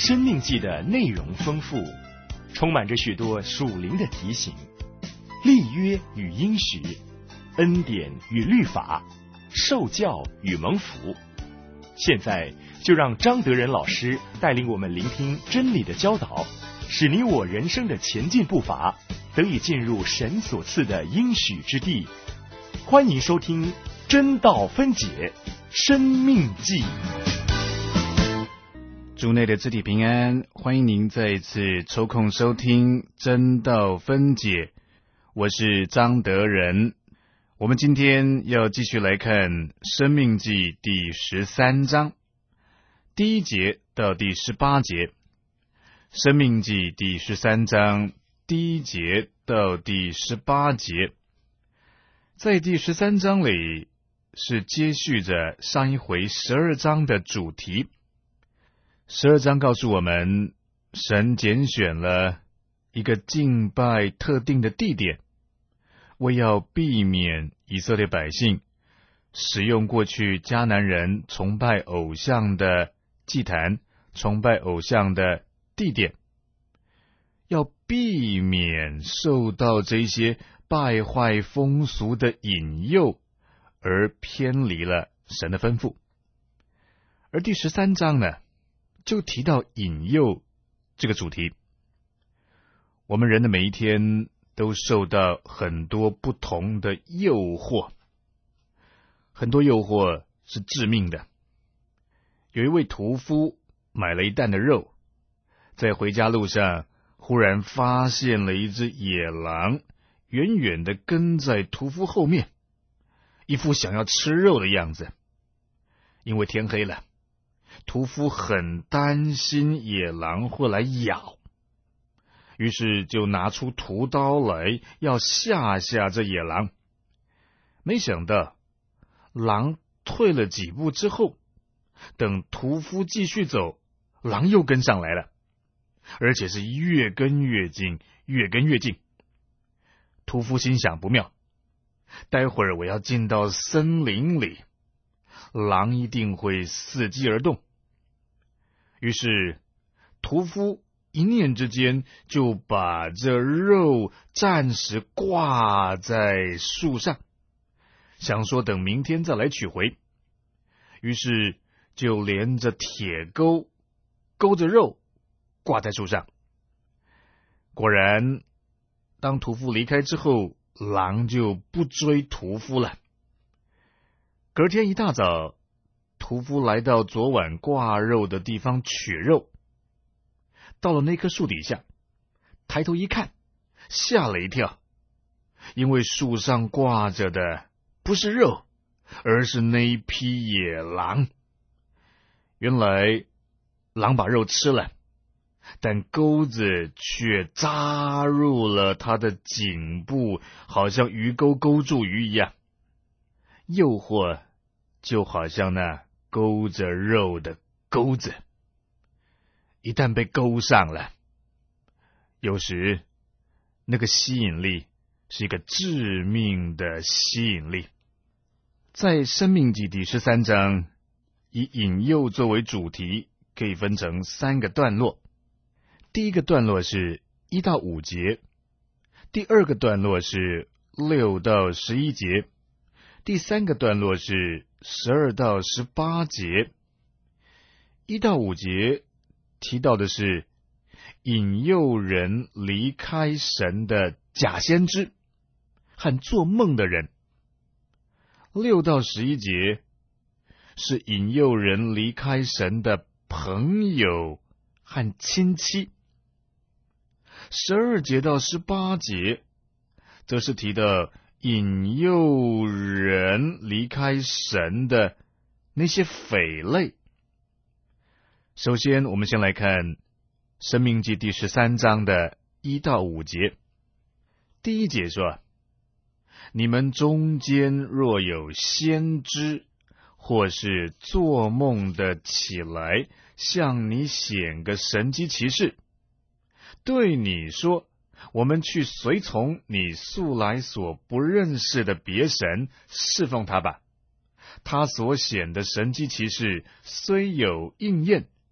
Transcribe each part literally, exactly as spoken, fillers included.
生命记的内容丰富，充满着许多属灵的提醒，立约与应许，恩典与律法，受教与蒙福。现在就让张德仁老师带领我们聆听真理的教导，使你我人生的前进步伐得以进入神所赐的应许之地。欢迎收听真道分解生命记。 主内的肢体平安，欢迎您再一次抽空收听真道分解，我是张德仁。我们今天要继续来看生命记第十三章第一节到第十八节。生命记第十三章第一节到第十八节，在第十三章里是接续着上一回十二章的主题。十二章告诉我们，神拣选了一个敬拜特定的地点，为要避免以色列百姓使用过去迦南人崇拜偶像的祭坛、崇拜偶像的地点，要避免受到这些败坏风俗的引诱而偏离了神的吩咐。而第十三章呢，就提到引诱这个主题。我们人的每一天都受到很多不同的诱惑，很多诱惑是致命的。有一位屠夫买了一担的肉，在回家路上忽然发现了一只野狼，远远的跟在屠夫后面，一副想要吃肉的样子。因为天黑了，屠夫很担心野狼会来咬，于是就拿出屠刀来要吓吓这野狼。没想到狼退了几步之后，等屠夫继续走，狼又跟上来了，而且是越跟越近，越跟越近。屠夫心想不妙，待会儿我要进到森林里，狼一定会伺机而动。于是屠夫一念之间就把这肉暂时挂在树上，想说等明天再来取回。于是就连着铁钩勾着肉挂在树上。果然当屠夫离开之后，狼就不追屠夫了。隔天一大早，屠夫来到昨晚挂肉的地方取肉，到了那棵树底下，抬头一看，吓了一跳，因为树上挂着的不是肉，而是那一匹野狼。原来狼把肉吃了，但钩子却扎入了他的颈部，好像鱼钩勾住鱼一样。诱惑就好像那勾着肉的钩子，一旦被勾上了，有时那个吸引力是一个致命的吸引力。在申命记第十三章，以引诱作为主题，可以分成三个段落。第一个段落是一到五节，第二个段落是六到十一节，第三个段落是十二到十八节。一到五节提到的是引诱人离开神的假先知和做梦的人。六到十一节是引诱人离开神的朋友和亲戚。十二节到十八节则是提到引诱人离开神的那些匪类。首先我们先来看申命记第十三章的一到五节。第一节说，你们中间若有先知或是做梦的起来向你显个神迹奇事，对你说，我们去随从你素来所不认识的别神，侍奉他吧。他所显的神迹奇事虽有应验，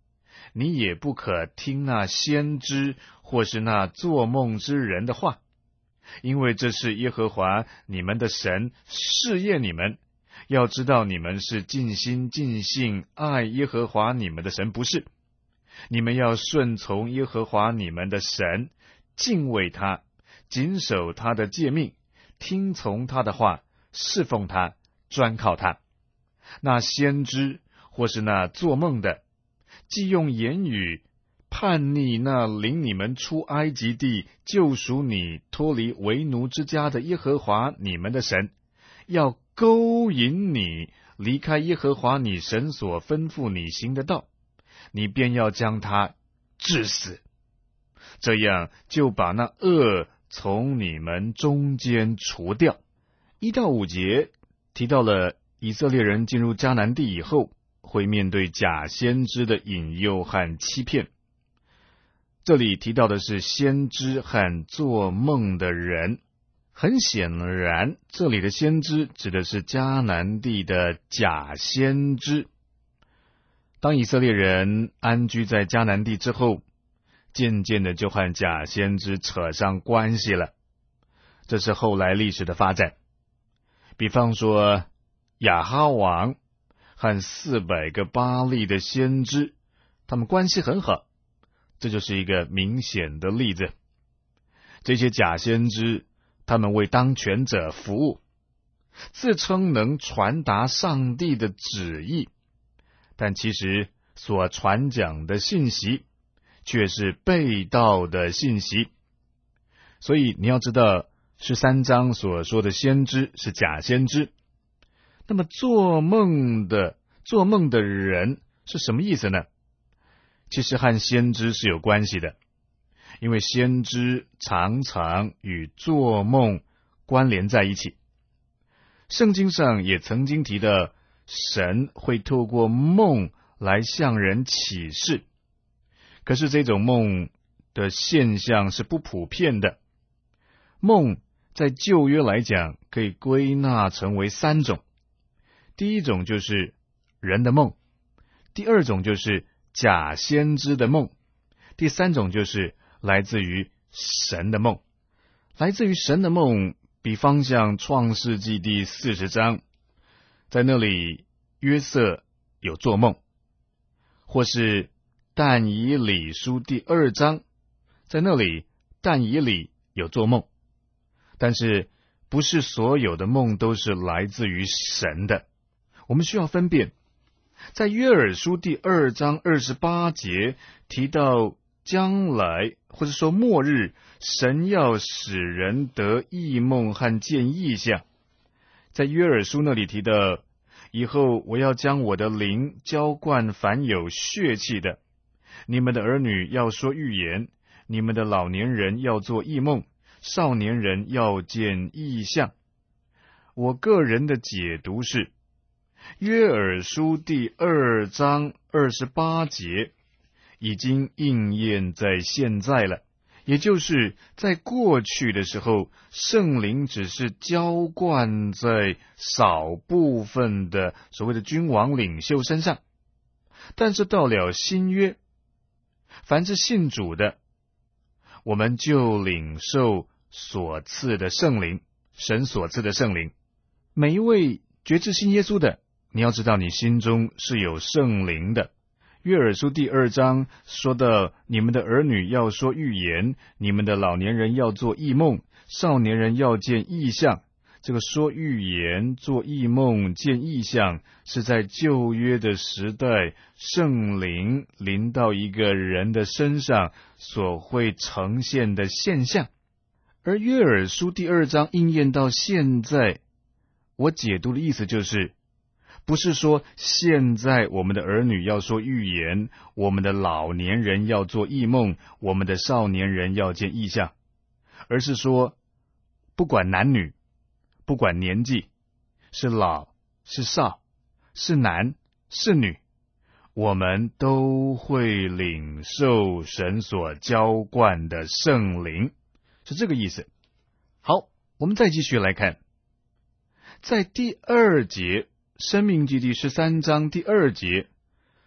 你也不可听那先知或是那做梦之人的话，因为这是耶和华你们的神试验你们，要知道你们是尽心尽性爱耶和华你们的神，不是。你们要顺从耶和华你们的神，敬畏他，谨守他的诫命，听从他的话，侍奉他，专靠他。那先知或是那做梦的，既用言语叛逆那领你们出埃及地，救赎你脱离为奴之家的耶和华你们的神，要勾引你离开耶和华你神所吩咐你行的道，你便要将他治死，这样就把那恶从你们中间除掉。一到五节提到了以色列人进入迦南地以后，会面对假先知的引诱和欺骗。这里提到的是先知和做梦的人，很显然，这里的先知指的是迦南地的假先知。当以色列人安居在迦南地之后，渐渐的就和假先知扯上关系了。这是后来历史的发展。比方说，亚哈王和四百个巴力的先知，他们关系很好，这就是一个明显的例子。这些假先知，他们为当权者服务，自称能传达上帝的旨意，但其实所传讲的信息却是背道的信息。所以你要知道，十三章所说的先知是假先知。那么做梦的做梦的人是什么意思呢？其实和先知是有关系的，因为先知常常与做梦关联在一起。圣经上也曾经提到，神会透过梦来向人启示，可是这种梦的现象是不普遍的。梦在旧约来讲，可以归纳成为三种。第一种就是人的梦，第二种就是假先知的梦，第三种就是来自于神的梦。来自于神的梦，比方像创世纪第四十章，在那里约瑟有做梦，或是但以理书第二章，在那里但以理有做梦。但是不是所有的梦都是来自于神的，我们需要分辨。在约珥书第二章二十八节提到将来或者说末日，神要使人得异梦和见异象。在约珥书那里提到，以后我要将我的灵浇灌凡有血气的，你们的儿女要说预言，你们的老年人要做异梦，少年人要见异象。我个人的解读是，约珥书第二章二十八节已经应验在现在了，也就是在过去的时候，圣灵只是浇灌在少部分的所谓的君王领袖身上，但是到了新约，凡是信主的，我们就领受所赐的圣灵，神所赐的圣灵。每一位决志信耶稣的，你要知道你心中是有圣灵的。约珥书第二章说到，你们的儿女要说预言，你们的老年人要做异梦，少年人要见异象。这个说预言、做异梦、见异象，是在旧约的时代，圣灵临到一个人的身上所会呈现的现象。而约珥书第二章应验到现在，我解读的意思就是，不是说现在我们的儿女要说预言，我们的老年人要做异梦，我们的少年人要见异象，而是说不管男女，不管年纪，是老是少，是男是女，我们都会领受神所浇灌的圣灵，是这个意思。好，我们再继续来看，在第二节，申命记第十三章第二节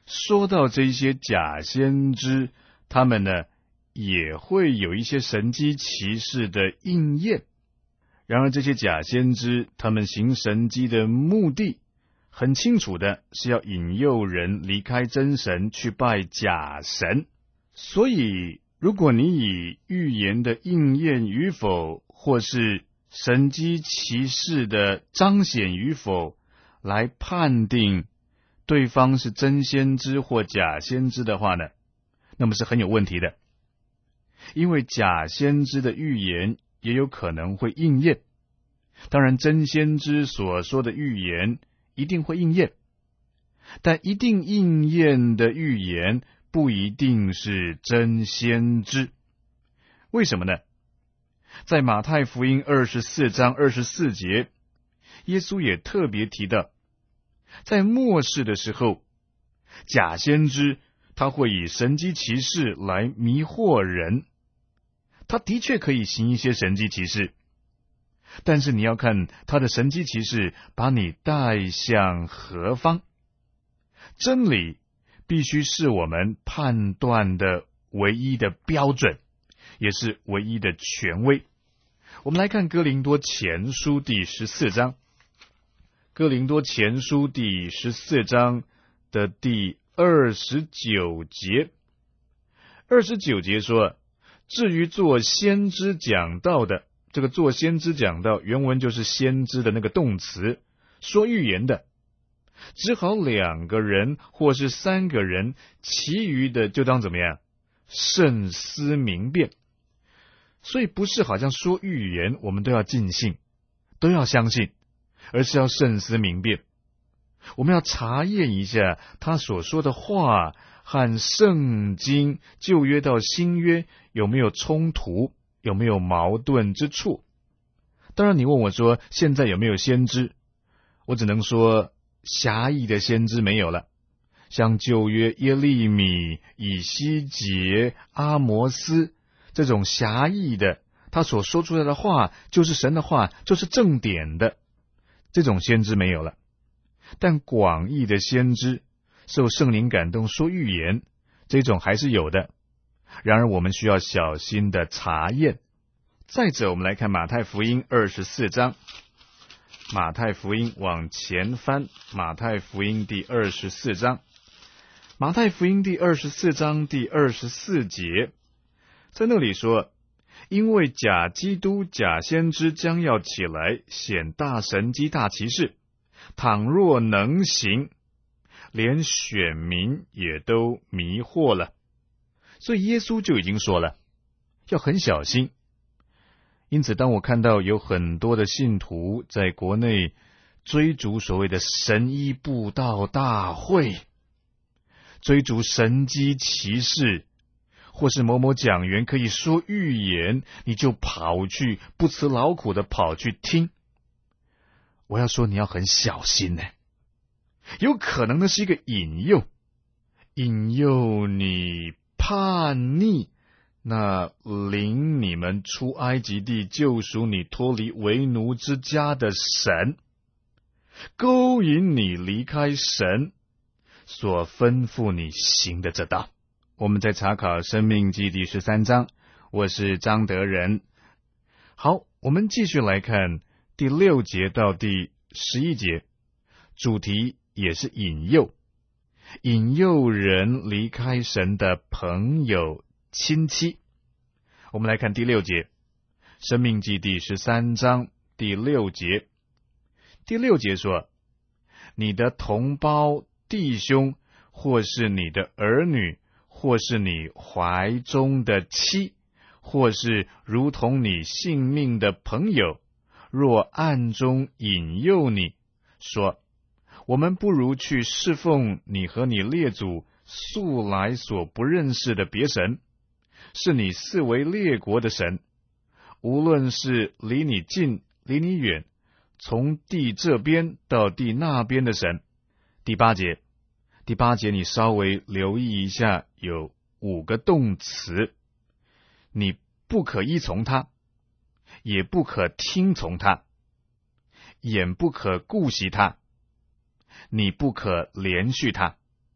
说到这些假先知，他们呢也会有一些神迹奇事的应验。然而这些假先知，他们行神迹的目的很清楚的是要引诱人离开真神，去拜假神。所以如果你以预言的应验与否，或是神迹奇事的彰显与否，来判定对方是真先知或假先知的话呢，那么是很有问题的。因为假先知的预言也有可能会应验，当然真先知所说的预言一定会应验，但一定应验的预言不一定是真先知。为什么呢？在马太福音二十四章二十四节，耶稣也特别提到，在末世的时候，假先知他会以神迹奇事来迷惑人。他的确可以行一些神迹奇事，但是你要看他的神迹奇事把你带向何方。真理必须是我们判断的唯一的标准，也是唯一的权威。我们来看哥林多前书第十四章，哥林多前书第十四章的第二十九节。二十九节说，至于做先知讲道的，这个做先知讲道原文就是先知的那个动词，说预言的，只好两个人或是三个人，其余的就当怎么样？慎思明辨。所以不是好像说预言我们都要尽信，都要相信，而是要慎思明辨。我们要查验一下他所说的话和圣经旧约到新约有没有冲突，有没有矛盾之处。当然你问我说现在有没有先知，我只能说狭义的先知没有了，像旧约耶利米、以西结、阿摩斯这种狭义的，他所说出来的话就是神的话，就是正典的，这种先知没有了。但广义的先知受圣灵感动说预言，这种还是有的，然而我们需要小心的查验。再者我们来看马太福音二十四章，马太福音往前翻，马太福音第二十四章，马太福音第二十四章第二十四节，在那里说，因为假基督假先知将要起来显大神迹大奇事，倘若能行，连选民也都迷惑了。所以耶稣就已经说了，要很小心。因此当我看到有很多的信徒在国内追逐所谓的神医布道大会，追逐神迹奇事，或是某某讲员可以说预言，你就跑去不辞劳苦的跑去听，我要说你要很小心呢，有可能那是一个引诱，引诱你叛逆那领你们出埃及地救赎你脱离为奴之家的神，勾引你离开神所吩咐你行的这道。我们在查考生命记第十三章，我是张德仁。好，我们继续来看第六节到第十一节，主题也是引诱，引诱人离开神的朋友亲戚。我们来看第六节，生命记第十三章第六节。第六节说，你的同胞弟兄，或是你的儿女，或是你怀中的妻，或是如同你性命的朋友，若暗中引诱你，说，我们不如去侍奉你和你列祖素来所不认识的别神，是你四围列国的神，无论是离你近离你远，从地这边到地那边的神。第八节，第八节你稍微留意一下，有五个动词，你不可依从他，也不可听从他，眼不可顾惜他，你不可连续他，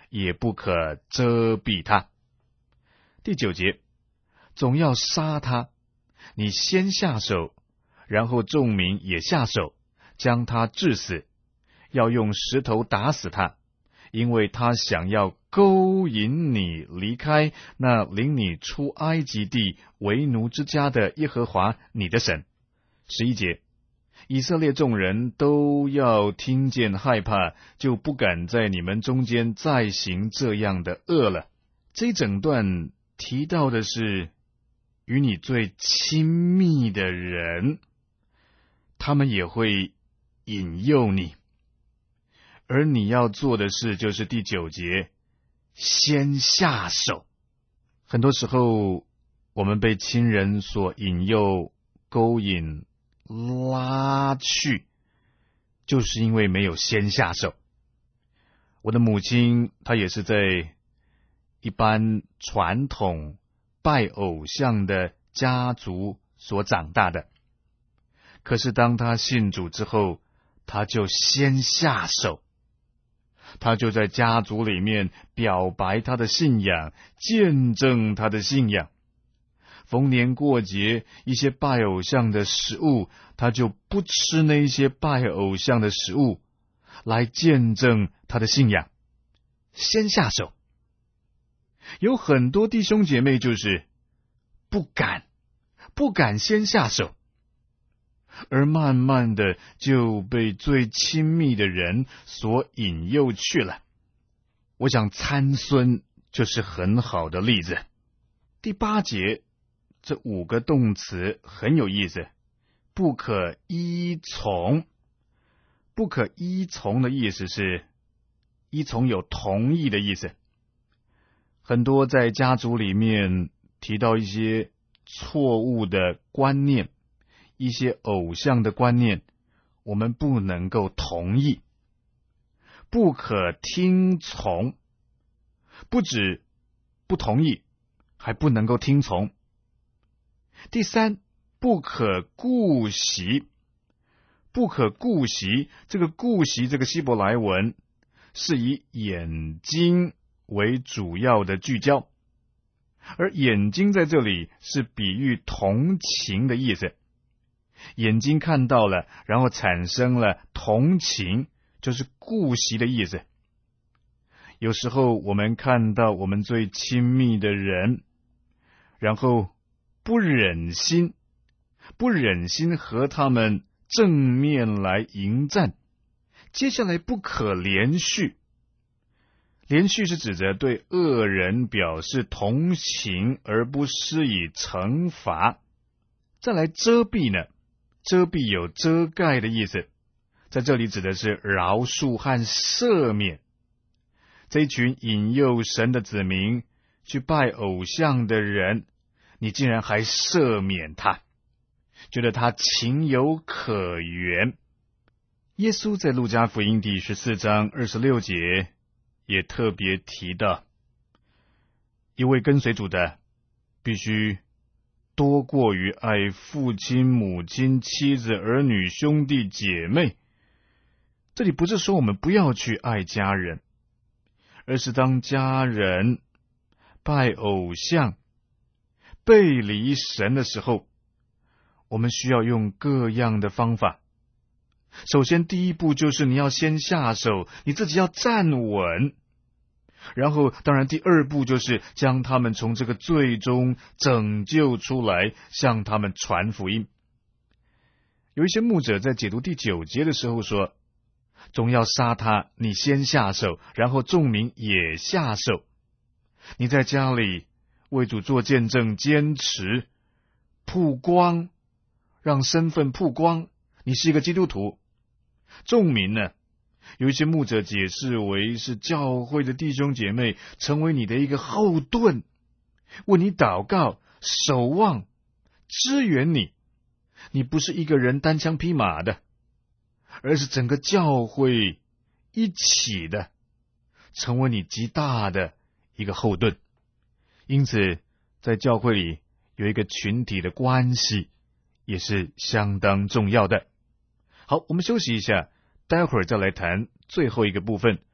也不可遮蔽他。第九节，总要杀他，你先下手，然后众民也下手，将他治死，要用石头打死他，因为他想要勾引你离开那领你出埃及地为奴之家的耶和华你的神。十一节，以色列众人都要听见害怕，就不敢在你们中间再行这样的恶了。这一整段提到的是与你最亲密的人，他们也会引诱你，而你要做的事就是第九节，先下手。很多时候我们被亲人所引诱、勾引、拉去，就是因为没有先下手。我的母亲她也是在一般传统拜偶像的家族所长大的，可是当她信主之后，她就先下手，她就在家族里面表白她的信仰，见证她的信仰。逢年过节，一些拜偶像的食物，他就不吃那些拜偶像的食物，来见证他的信仰，先下手。有很多弟兄姐妹就是不敢，不敢先下手，而慢慢的就被最亲密的人所引诱去了。我想参孙就是很好的例子。第八节，这五个动词很有意思，不可依从。不可依从的意思是，依从有同意的意思。很多在家族里面提到一些错误的观念，一些偶像的观念，我们不能够同意。不可听从，不止不同意，还不能够听从。第三，不可顾惜。不可顾惜，这个顾惜这个希伯来文是以眼睛为主要的聚焦，而眼睛在这里是比喻同情的意思。眼睛看到了，然后产生了同情，就是顾惜的意思。有时候我们看到我们最亲密的人，然后不忍心，不忍心和他们正面来迎战。接下来不可连续，连续是指着对恶人表示同情而不施以惩罚。再来遮蔽呢，遮蔽有遮盖的意思，在这里指的是饶恕和赦免。这一群引诱神的子民去拜偶像的人，你竟然还赦免他，觉得他情有可原。耶稣在路加福音第十四章二十六节也特别提到，一位跟随主的必须多过于爱父亲、母亲、妻子、儿女、兄弟姐妹。这里不是说我们不要去爱家人，而是当家人拜偶像、背离神的时候，我们需要用各样的方法。首先第一步就是你要先下手，你自己要站稳。然后当然第二步就是将他们从这个罪中拯救出来，向他们传福音。有一些牧者在解读第九节的时候说，总要杀他，你先下手，然后众民也下手。你在家里为主做见证，坚持曝光，让身份曝光，你是一个基督徒。众民呢，有一些牧者解释为是教会的弟兄姐妹，成为你的一个后盾，为你祷告、守望、支援你。你不是一个人单枪匹马的，而是整个教会一起的，成为你极大的一个后盾。因此在教会里有一个群体的关系也是相当重要的。好，我们休息一下，待会儿再来谈最后一个部分，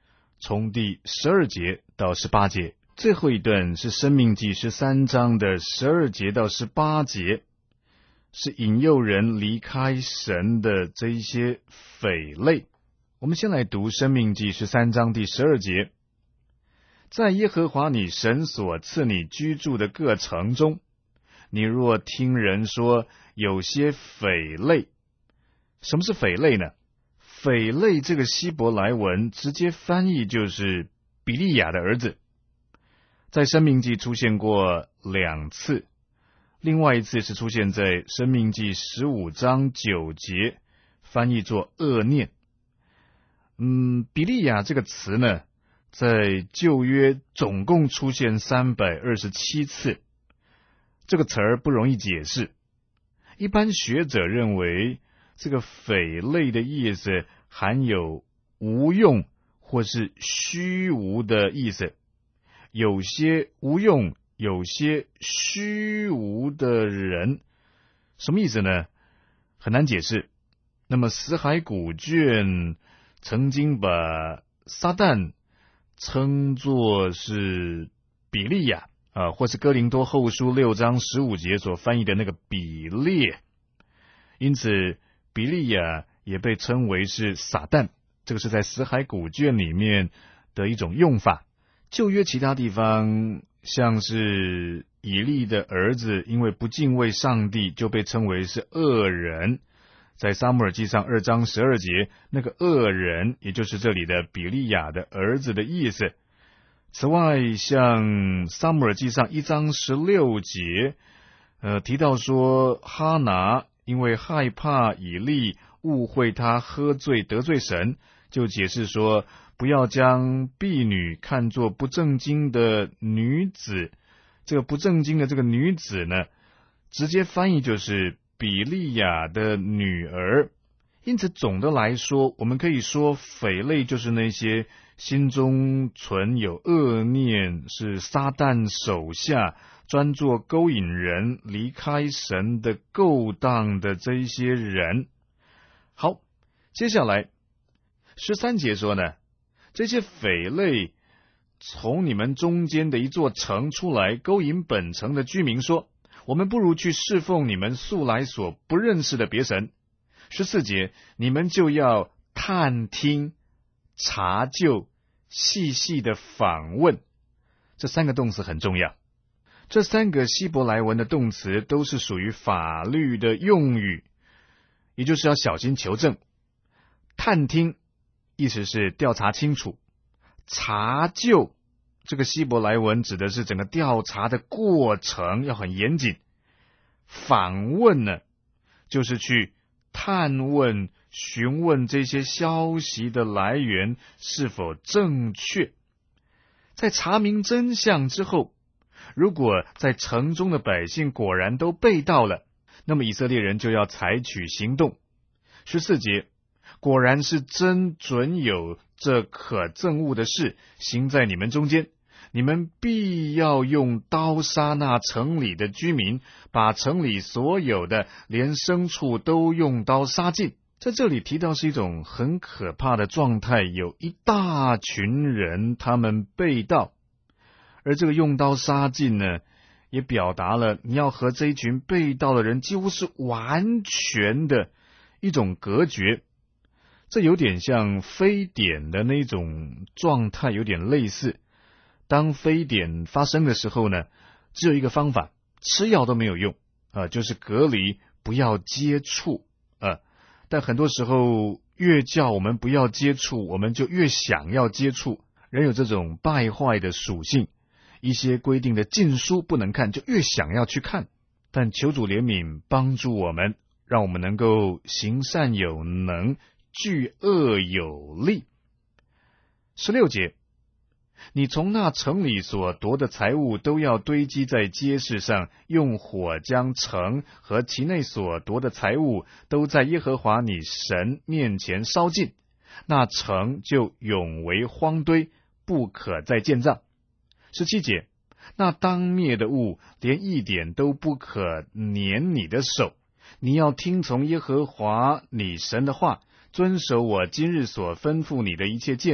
从第十二节到十八节，最后一段是申命记十三章的十二节到十八节，是引诱人离开神的这一些匪类。我们先来读申命记十三章第十二节，在耶和华你神所赐你居住的各城中，你若听人说有些匪类，什么是匪类呢？匪类这个希伯来文直接翻译就是比利亚的儿子，在申命记出现过两次，另外一次是出现在申命记十五章九节，翻译作恶念。嗯，比利亚这个词呢，在旧约总共出现三百二十七次，这个词儿不容易解释。一般学者认为，这个匪类的意思含有无用或是虚无的意思，有些无用，有些虚无的人，什么意思呢？很难解释。那么死海古卷曾经把撒旦称作是比利亚啊，或是哥林多后书六章十五节所翻译的那个比列，因此比利亚也被称为是撒旦，这个是在死海古卷里面的一种用法。旧约其他地方，像是以利的儿子因为不敬畏上帝，就被称为是恶人，在撒母耳记上二章十二节，那个恶人也就是这里的比利亚的儿子的意思。此外，像撒母耳记上一章十六节，呃，提到说哈拿因为害怕以利误会他喝醉得罪神，就解释说不要将婢女看作不正经的女子。这个不正经的这个女子呢，直接翻译就是比利亚的女儿。因此总的来说，我们可以说匪类就是那些心中存有恶念，是撒旦手下专做勾引人离开神的勾当的这一些人。好，接下来十三节说呢，这些匪类从你们中间的一座城出来，勾引本城的居民说，我们不如去侍奉你们素来所不认识的别神。十四节，你们就要探听、查究、细细的访问。这三个动词很重要。这三个希伯来文的动词都是属于法律的用语，也就是要小心求证。探听意思是调查清楚，查究这个希伯来文指的是整个调查的过程要很严谨。访问呢，就是去探问、询问这些消息的来源是否正确。在查明真相之后，如果在城中的百姓果然都被盗了，那么以色列人就要采取行动。十四节，果然是真准有这可憎恶的事行在你们中间，你们必要用刀杀那城里的居民，把城里所有的连牲畜都用刀杀尽。在这里提到是一种很可怕的状态，有一大群人他们被盗，而这个用刀杀尽呢，也表达了你要和这一群被盗的人几乎是完全的一种隔绝。这有点像非典的那种状态，有点类似。当非典发生的时候呢，只有一个方法，吃药都没有用啊、呃，就是隔离，不要接触啊、呃。但很多时候越叫我们不要接触，我们就越想要接触。人有这种败坏的属性，一些规定的禁书不能看，就越想要去看。但求主怜悯帮助我们，让我们能够行善有能，惧恶有力。十六节，你从那城里所夺的财物都要堆积在街市上，用火将城和其内所夺的财物都在耶和华你神面前烧尽，那城就永为荒堆，不可再建造。十七节，那当灭的物连一点都不可粘你的手，你要听从耶和华你神的话，遵守我今日所吩咐你的一切诫命，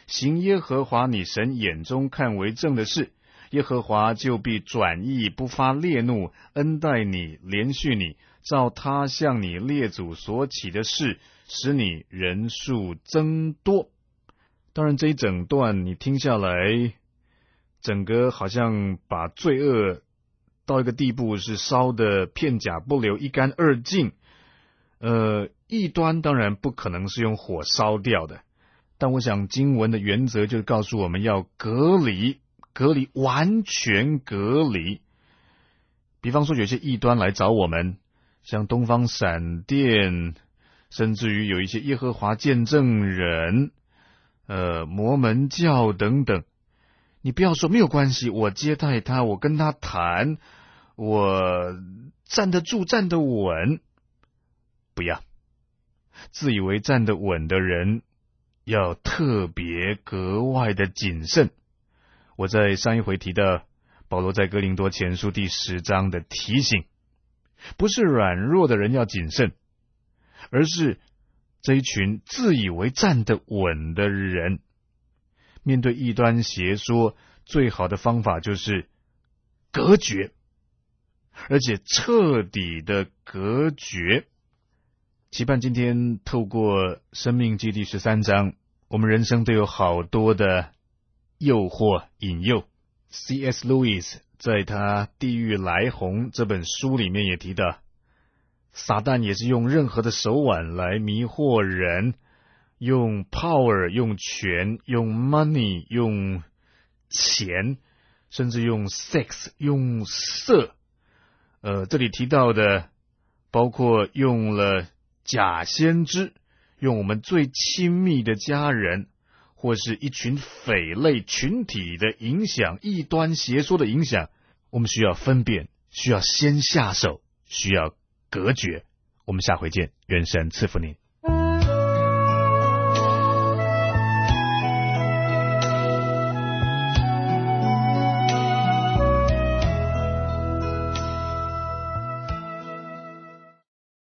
行耶和华你神眼中看为正的事，耶和华就必转意，不发烈怒，恩待你，怜恤你，照他向你列祖所起的事，使你人数增多。当然这一整段你听下来，整个好像把罪恶到一个地步是烧得片甲不留，一干二净。呃，异端当然不可能是用火烧掉的，但我想经文的原则就是告诉我们要隔离，隔离，完全隔离。比方说有些异端来找我们，像东方闪电，甚至于有一些耶和华见证人，呃，摩门教等等，你不要说没有关系，我接待他，我跟他谈，我站得住，站得稳。不要，自以为站得稳的人要特别格外的谨慎。我在上一回提到保罗在哥林多前书第十章的提醒，不是软弱的人要谨慎，而是这一群自以为站得稳的人，面对异端邪说，最好的方法就是隔绝，而且彻底的隔绝。期盼今天透过生命记第十三章，我们人生都有好多的诱惑引诱。 C S Lewis 在他《地狱来鸿》这本书里面也提到，撒旦也是用任何的手腕来迷惑人，用 power， 用权，用 money， 用钱，甚至用 sex， 用色。呃，这里提到的包括用了假先知，用我们最亲密的家人，或是一群匪类群体的影响，异端邪说的影响，我们需要分辨，需要先下手，需要隔绝。我们下回见，愿神赐福您。